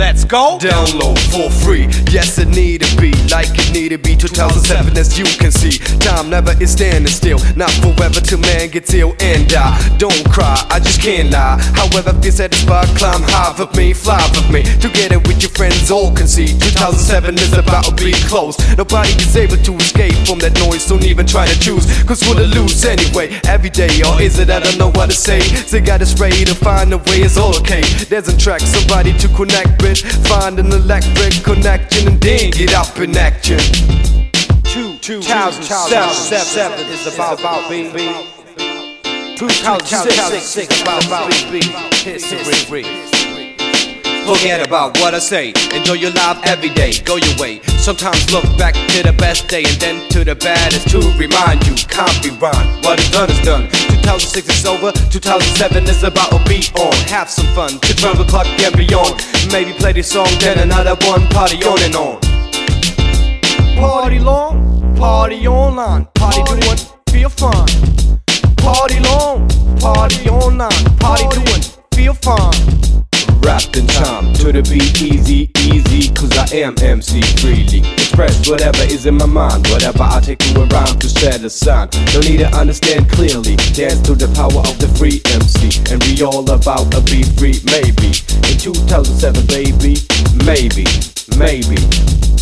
Let's go. Download for free. Yes, it need to be like it need to be. 2007, as you can see. Time never is standing still. Not forever till man gets ill and die. Don't cry, I just can't lie. However, feel satisfied, climb high with me, fly with me. Together with your friends, all can see. 2007 is about to be close. Nobody is able to escape from that noise. Don't even try to choose, cause we're to lose anyway. Every day, or is it I don't know what to say? They got us ready to find a way, it's all okay. There's a track, somebody to connect with. Find an electric connection and then get up in action. 2007 is about me. 2006 is about me. History. Forget about what I say. Enjoy your life every day. Go your way. Sometimes look back to the best day and then to the baddest to remind you. Can't be rhymed. What is done is done. 2006 is over. 2007 is about to be on. Have some fun. To 12 o'clock and beyond. Maybe play this song, then another one. Party on and on. Party long, party online. Party doing, feel fine. Party long, party online. Party doing, feel fine. Wrapped in time to the beat, easy, cause I am MC freely. Express whatever is in my mind, whatever I take to a rhyme to set aside. Don't need to understand clearly, dance to the power of the free MC. And we all about a be free, maybe. In 2007, baby, maybe.